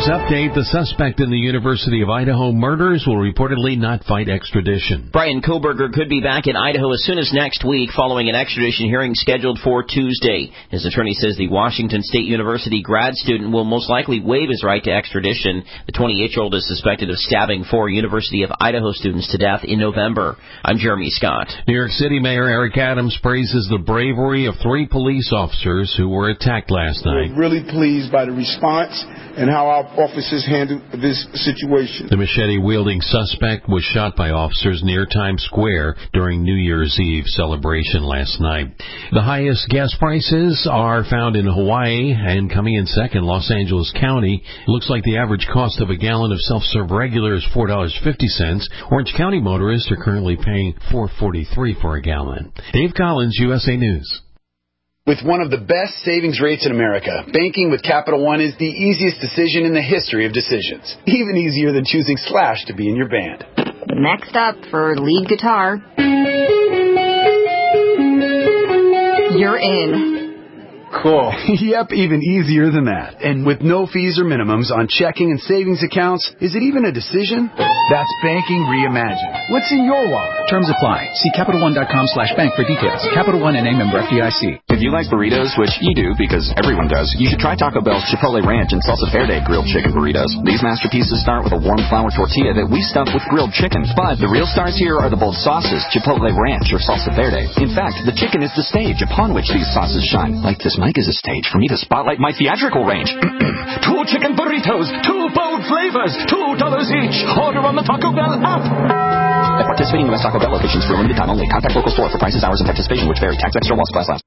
News update. The suspect in the University of Idaho murders will reportedly not fight extradition. Brian Koberger could be back in Idaho as soon as next week following an extradition hearing scheduled for Tuesday. His attorney says the Washington State University grad student will most likely waive his right to extradition. The 28-year-old is suspected of stabbing 4 University of Idaho students to death in November. I'm Jeremy Scott. New York City Mayor Eric Adams praises the bravery of 3 police officers who were attacked last night. We're really pleased by the response and how our officers handled this situation. The machete-wielding suspect was shot by officers near Times Square during New Year's Eve celebration last night. The highest gas prices are found in Hawaii, and coming in second, Los Angeles County. It looks like the average cost of a gallon of self-serve regular is $4.50. Orange County motorists are currently paying $4.43 for a gallon. Dave Collins, USA News. With one of the best savings rates in America, banking with Capital One is the easiest decision in the history of decisions. Even easier than choosing Slash to be in your band. Next up for lead guitar. You're in. Cool. Yep, even easier than that. And with no fees or minimums on checking and savings accounts, is it even a decision? That's banking reimagined. What's in your wallet? Terms apply. See CapitalOne.com/bank for details. Capital One and a member FDIC. If you like burritos, which you do because everyone does, you should try Taco Bell's Chipotle Ranch and Salsa Verde grilled chicken burritos. These masterpieces start with a warm flour tortilla that we stuff with grilled chicken. But the real stars here are the bold sauces, Chipotle Ranch or Salsa Verde. In fact, the chicken is the stage upon which these sauces shine. Like this mic is a stage for me to spotlight my theatrical range. 2 chicken burritos, 2 bold flavors, $2 each. Order on the Taco Bell app. At participating U.S. Taco Bell locations for a limited time only. Contact local store for prices, hours, and participation which vary. Tax extra while supplies last.